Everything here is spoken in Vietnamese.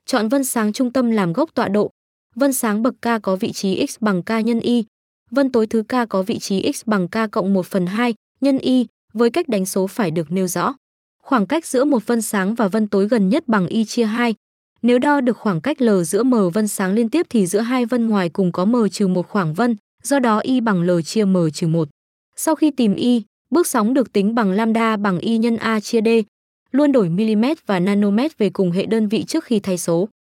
Chọn vân sáng trung tâm làm gốc tọa độ. Vân sáng bậc K có vị trí x bằng K nhân y. Vân tối thứ K có vị trí x bằng K cộng 1/2 nhân y, với cách đánh số phải được nêu rõ. Khoảng cách giữa một vân sáng và vân tối gần nhất bằng y chia 2. Nếu đo được khoảng cách L giữa m vân sáng liên tiếp thì giữa hai vân ngoài cùng có m-1 khoảng vân, do đó y bằng L chia m-1. Sau khi tìm y, bước sóng được tính bằng lambda bằng y nhân A chia D, luôn đổi mm và nanomet về cùng hệ đơn vị trước khi thay số.